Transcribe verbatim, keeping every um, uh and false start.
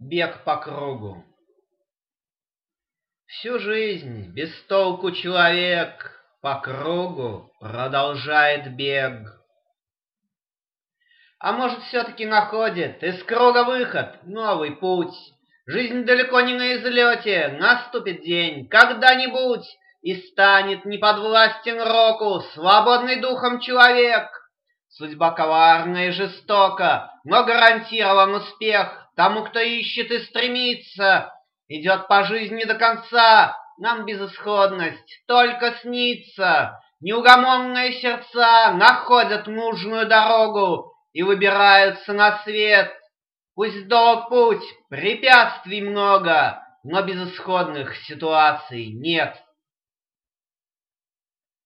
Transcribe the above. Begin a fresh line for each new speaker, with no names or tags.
Бег по кругу. Всю жизнь без толку человек по кругу продолжает бег. А может, все-таки находит из круга выход, новый путь. Жизнь далеко не на излете, наступит день, когда-нибудь, и станет неподвластен року свободный духом человек. Судьба коварна и жестока, но гарантирован успех тому, кто ищет и стремится. Идет по жизни до конца, нам безысходность только снится. Неугомонные сердца находят нужную дорогу и выбираются на свет. Пусть долг путь, препятствий много, но безысходных ситуаций нет.